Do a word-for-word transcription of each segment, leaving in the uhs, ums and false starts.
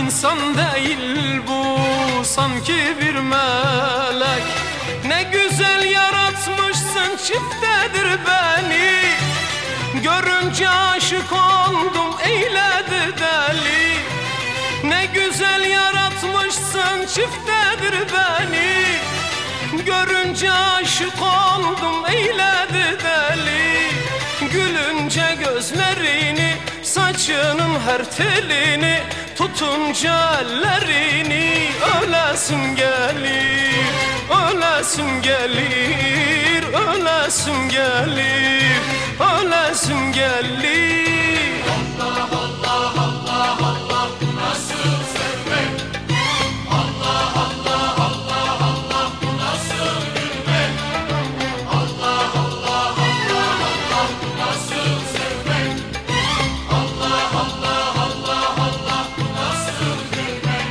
insan değil bu, sanki bir melek. Ne güzel yaratmışsın, çiftedir beni. Görünce aşık oldum, eyledi deli. Ne güzel yaratmışsın, çiftedir beni. Görünce aşık oldum, eyledi deli. Gülünce gözlerini, saçının her telini, tutunca ellerini ölesim gelir, ölesim gelir, ölesim gelir, ölesim gelir. Allah Allah Allah Allah, bu nasıl sevmek? Allah Allah Allah Allah, bu nasıl gülmek? Allah Allah Allah Allah, bu nasıl sevmek? Allah Allah Allah Allah, bu nasıl gülmek?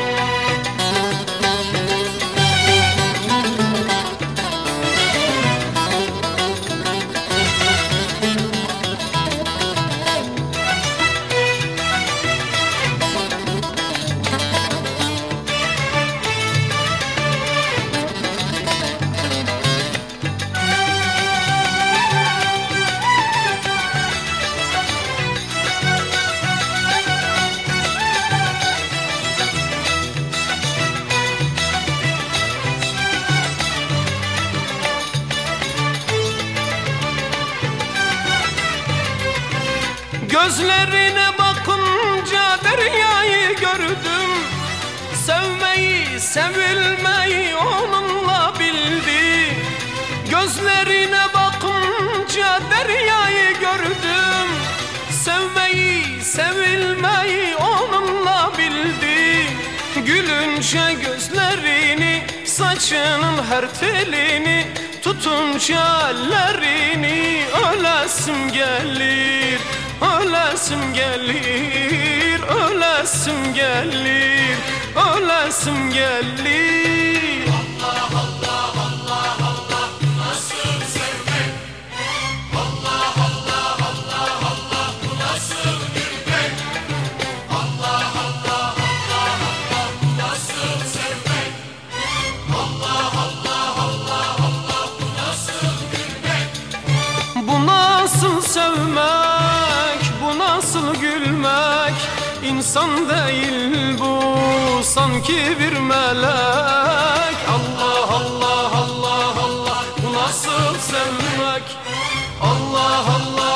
Gözlerine bakınca deryayı gördüm. Sevmeyi, sevilmeyi onunla bildi. Gözlerine bakınca deryayı gördüm. Sevmeyi, sevilmeyi onunla bildi. Gülünce gözlerini, saçının her telini, tutunca ellerini ölesim gelir, ölesim gelir, ölesim gelir, ölesim gelir. Allah Allah Allah Allah, bu nasıl sevmek? Allah Allah Allah Allah, bu nasıl gülmek? Allah Allah Allah Allah, bu nasıl sevmek? Allah Allah Allah Allah, bu nasıl gülmek? Bu nasıl sevmek, bu nasıl gülmek? İnsan değil bu, sanki bir melek. Allah Allah Allah Allah, bu nasıl sevmek? Allah Allah